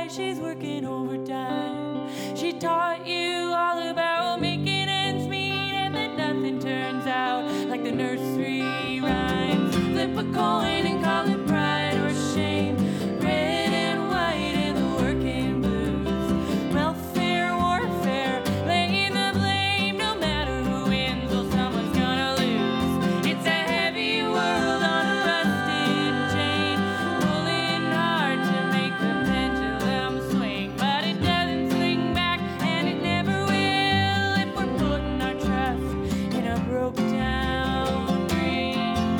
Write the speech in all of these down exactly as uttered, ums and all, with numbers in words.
why she's working overtime. She taught you all about making ends meet, and then nothing turns out like the nursery rhymes. Flip a coin and call it pride or shame. Red and white and the working blues. Welfare, warfare, laying the blame. No matter who wins, well, someone's gonna lose. It's a heavy world on a rusted chain, pulling hard to make the pendulum swing. But it doesn't swing back, and it never will if we're putting our trust in a broke down brain.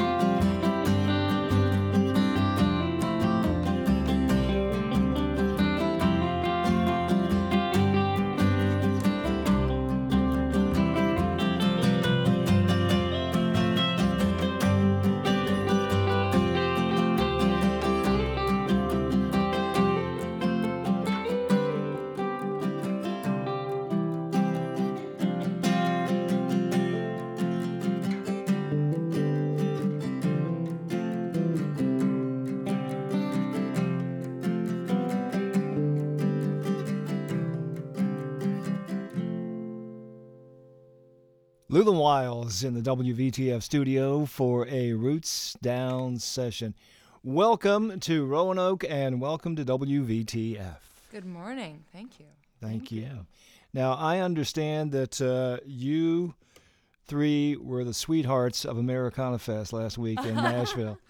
Lula Wiles in the W V T F studio for a Roots Down session. Welcome to Roanoke and welcome to W V T F. Good morning. Thank you. Thank, Thank you. you. Now, I understand that uh, you three were the sweethearts of Americana Fest last week in Nashville.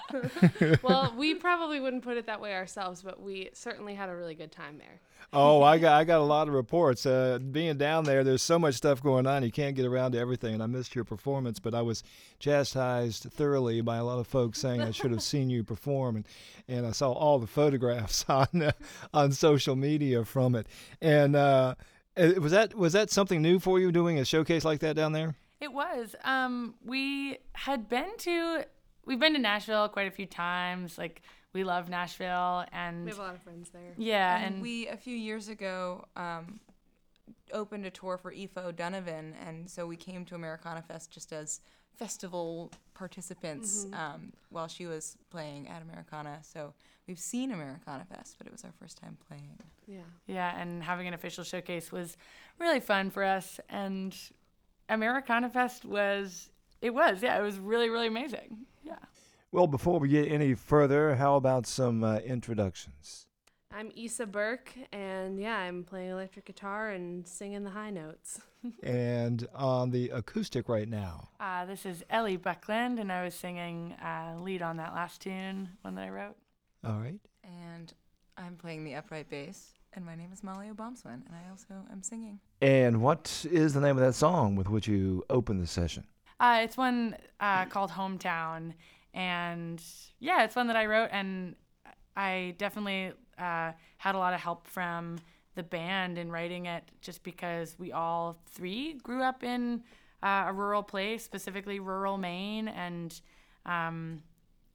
Well, we probably wouldn't put it that way ourselves, but we certainly had a really good time there. Oh, I got I got a lot of reports. Uh, being down there, there's so much stuff going on, you can't get around to everything. And I missed your performance, but I was chastised thoroughly by a lot of folks saying I should have seen you perform, and, and I saw all the photographs on uh, on social media from it. And uh, uh, was that was that something new for you, doing a showcase like that down there? It was. Um, we had been to, we've been to Nashville quite a few times. Like, we love Nashville, and We have a lot of friends there. yeah, And, and, we, a few years ago, um, opened a tour for Aoife O'Donovan, and so we came to Americana Fest just as festival participants um, while she was playing at Americana. So we've seen Americana Fest, but it was our first time playing. Yeah. yeah, and having an official showcase was really fun for us. And Americana Fest was, it was, yeah, it was really, really amazing. Yeah. Well, before we get any further, how about some uh, introductions? I'm Issa Burke, and yeah, I'm playing electric guitar and singing the high notes. And on the acoustic right now. Uh, this is Ellie Buckland, and I was singing uh, lead on that last tune, one that I wrote. All right. And I'm playing the upright bass, and my name is Molly Obomswin, and I also am singing. And what is the name of that song with which you open the session? Uh, it's one uh, called Hometown, and yeah, it's one that I wrote, and I definitely uh, had a lot of help from the band in writing it, just because we all three grew up in uh, a rural place, specifically rural Maine, and um,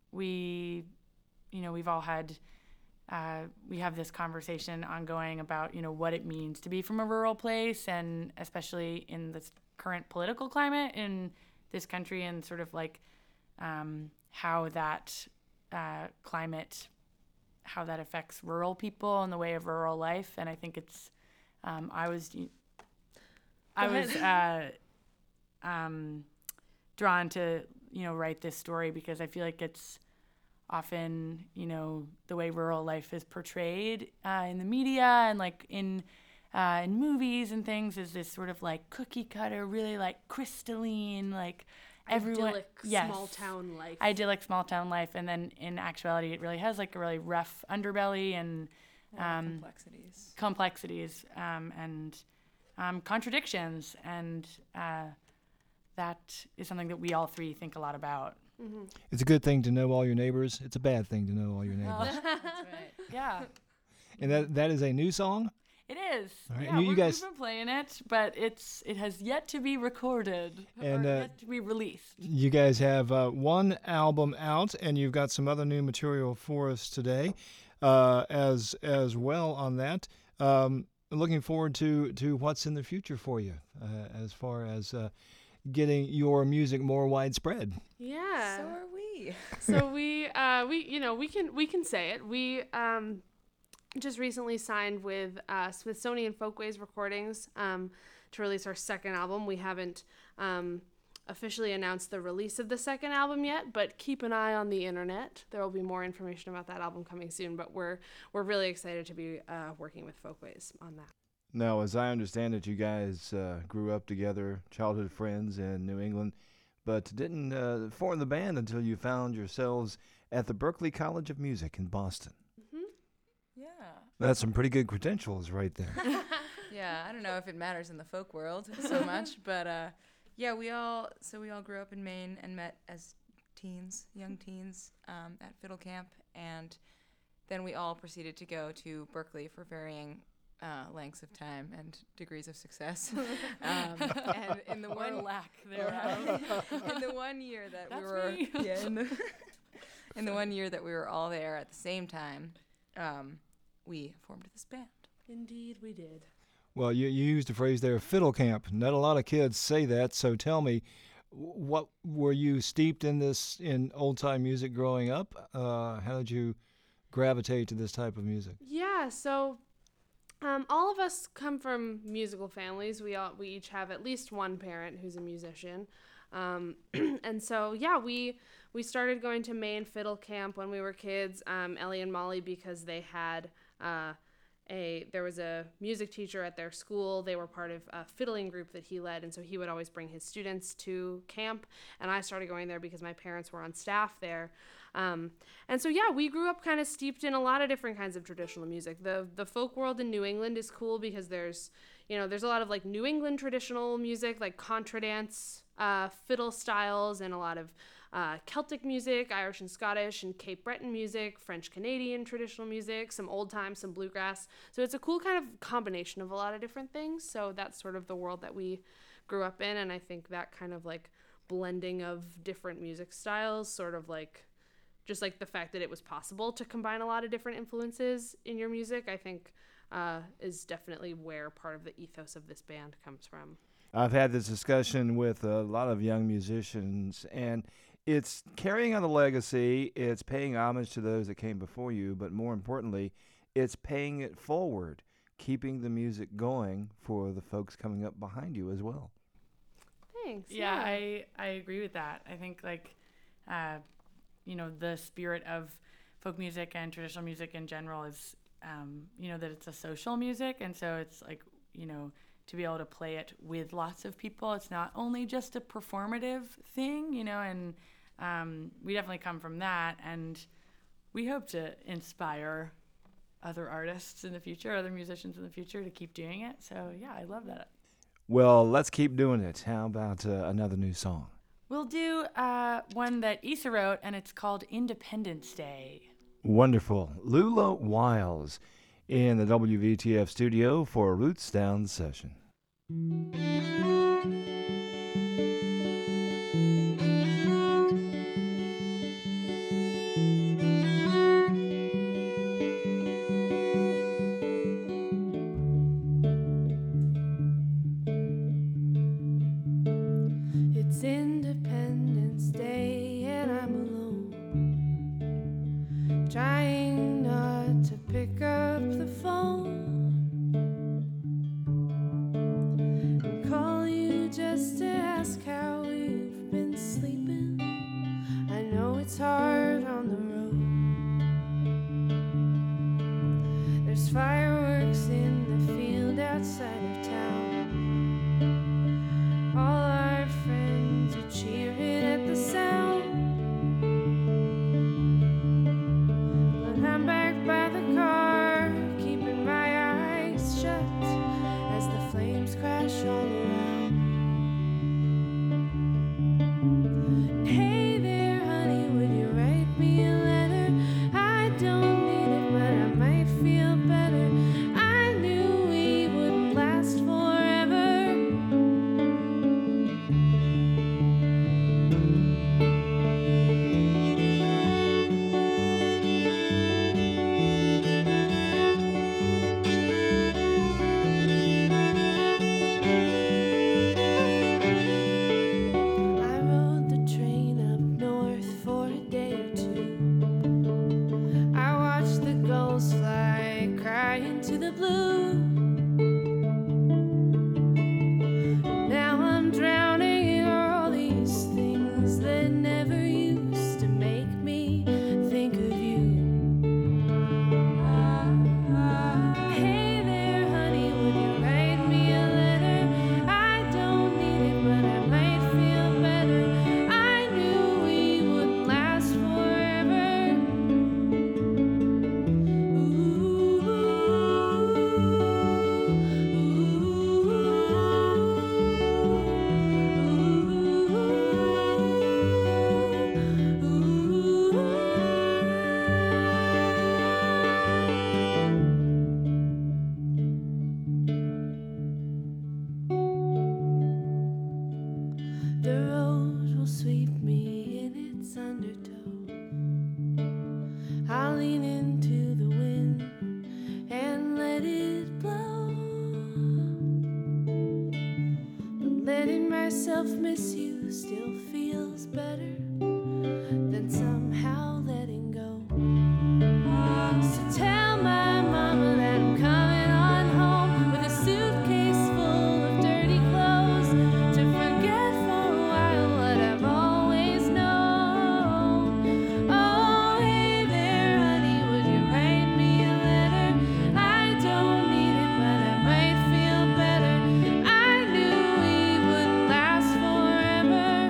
we, you know, we've all had, uh, we have this conversation ongoing about, you know, what it means to be from a rural place, and especially in this current political climate in this country, and sort of like um, how that uh, climate, how that affects rural people and the way of rural life. And I think it's, um, I was, I was uh, um, drawn to, you know, write this story because I feel like it's often, you know, the way rural life is portrayed uh, in the media and like in uh, in movies and things is this sort of like cookie cutter, really like crystalline, like everyone, Idyllic yes, small town life. idyllic small town life, and then in actuality, it really has like a really rough underbelly and um, complexities. complexities um, and um, contradictions, and uh, that is something that we all three think a lot about. Mm-hmm. It's a good thing to know all your neighbors. It's a bad thing to know all your neighbors. That's right. Yeah, And that that is a new song? it is. All right, Yeah, you- you we're, guys- we've been playing it, but it's it has yet to be recorded And, or uh, yet to be released. You guys have uh, one album out, and you've got some other new material for us today uh, as as well on that. Um, looking forward to, to what's in the future for you uh, as far as uh, getting your music more widespread. Yeah. So are we. so we uh we you know we can we can say it we um just recently signed with uh, Smithsonian Folkways Recordings um, to release our second album. We haven't um, officially announced the release of the second album yet, but keep an eye on the internet. There will be more information about that album coming soon, but we're we're really excited to be uh, working with Folkways on that. Now, as I understand it, you guys uh, grew up together, childhood friends in New England, but didn't uh, form the band until you found yourselves at the Berklee College of Music in Boston. Yeah. That's some pretty good credentials right there. Yeah, I don't know if it matters in the folk world so much, but uh, yeah, we all so we all grew up in Maine and met as teens, young teens, um, at Fiddle Camp, and then we all proceeded to go to Berklee for varying uh, lengths of time and degrees of success. um, and in the Or one lack thereof. in the one year that That's we were me. yeah in the in the one year that we were all there at the same time, um, we formed this band. Indeed, we did. Well, you, you used the phrase there, fiddle camp. Not a lot of kids say that, so tell me, what were you steeped in this, in old-time music growing up? Uh, how did you gravitate to this type of music? Yeah, so um, all of us come from musical families. We all we each have at least one parent who's a musician, um, and so yeah, we we started going to Maine Fiddle Camp when we were kids. Um, Ellie and Molly, because they had uh, a there was a music teacher at their school. They were part of a fiddling group that he led, and so he would always bring his students to camp. And I started going there because my parents were on staff there. Um, and so, yeah, we grew up kind of steeped in a lot of different kinds of traditional music. The the folk world in New England is cool because there's, you know, there's a lot of like New England traditional music, like contra dance, uh, fiddle styles, and a lot of uh, Celtic music, Irish and Scottish and Cape Breton music, French Canadian traditional music, some old time, some bluegrass. So it's a cool kind of combination of a lot of different things. So that's sort of the world that we grew up in. And I think that kind of like blending of different music styles, sort of like just like the fact that it was possible to combine a lot of different influences in your music, I think uh, is definitely where part of the ethos of this band comes from. I've had this discussion with a lot of young musicians, and it's carrying on the legacy, it's paying homage to those that came before you, but more importantly, it's paying it forward, keeping the music going for the folks coming up behind you as well. Thanks. Yeah, I, I agree with that. I think like, uh, you know, the spirit of folk music and traditional music in general is, um, you know, that it's a social music. And so it's like, you know, to be able to play it with lots of people. It's not only just a performative thing, you know, and um, we definitely come from that. And we hope to inspire other artists in the future, other musicians in the future to keep doing it. So, yeah, I love that. Well, let's keep doing it. How about uh, another new song? We'll do uh, one that Issa wrote, and it's called Independence Day. Wonderful. Lula Wiles in the W V T F studio for a Roots Down session. It's Independence Day and I'm alone, trying not to pick up the phone and call you just to ask how you've been sleeping. I know it's hard on the road. There's fireworks in the field outside of town. All our friends are cheering at the sound, but I'm back by the car, keeping my eyes shut as the flames crash all around. And hey there, honey, would you write me a letter? I don't need it, but I might feel better. I knew we wouldn't last forever. myself miss you still feels better than somehow letting go. So tell my mama that I'm coming on home with a suitcase full of dirty clothes to forget for a while what I've always known. Oh, hey there, honey, would you write me a letter? I don't need it, but I might feel better. I knew we wouldn't last forever.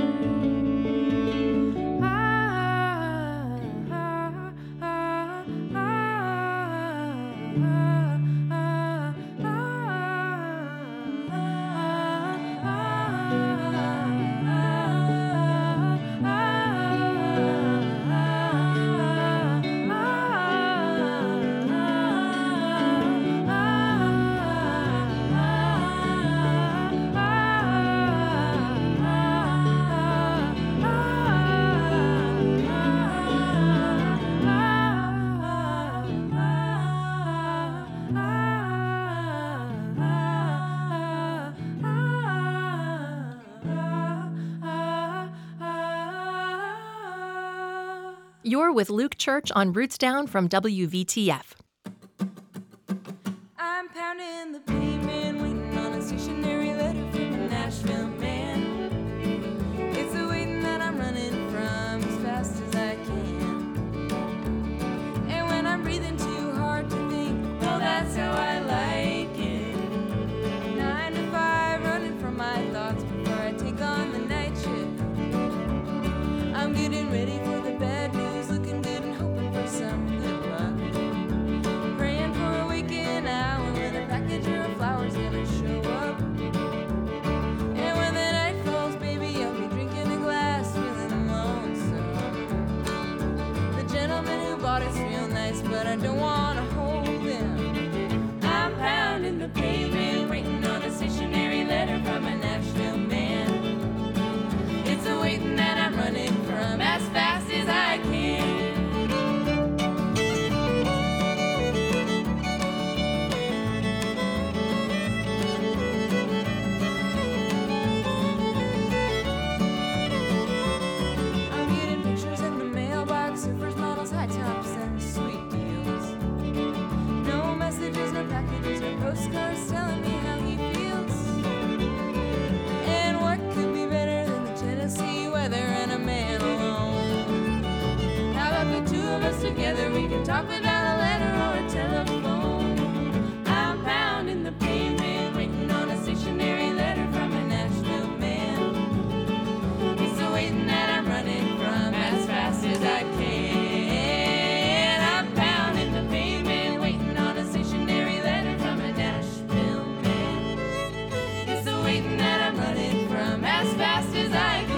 Ah, ah, ah, You're with Luke Church on Roots Down from W V T F. I'm pounding the pavement, waiting on a stationary letter from a Nashville man. It's a waiting that I'm running from as fast as I can. And when I'm breathing too hard to think, well, that's how I like it. Nine to five, running from my thoughts before I take on the night shift. I'm getting ready for the bad news, looking good and hoping for some good luck. Praying for a waking hour when a package or a flower's gonna show up. And when the night falls, baby, I'll be drinking a glass, feeling lonesome. The gentleman who bought it's real nice, but I don't wanna hold him. I'm pounding the pavement, waiting on a stationary letter from a Nashville man. It's a waiting that I'm running from as fast as I can. I'm getting pictures in the mailbox, surfers, models, high tops, and sweet deals. No messages, no packages, no postcards telling me how he feels. And what could be better than the Tennessee weather and a man alone? How about the two of us together? We can talk without a letter or a telephone. I'm pounding the pavement, waiting on a stationary letter from a Nashville man. It's the waiting that I'm running from as fast as I can. I'm pounding the pavement, waiting on a stationary letter from a Nashville man. It's the waiting that I'm running from as fast as I can.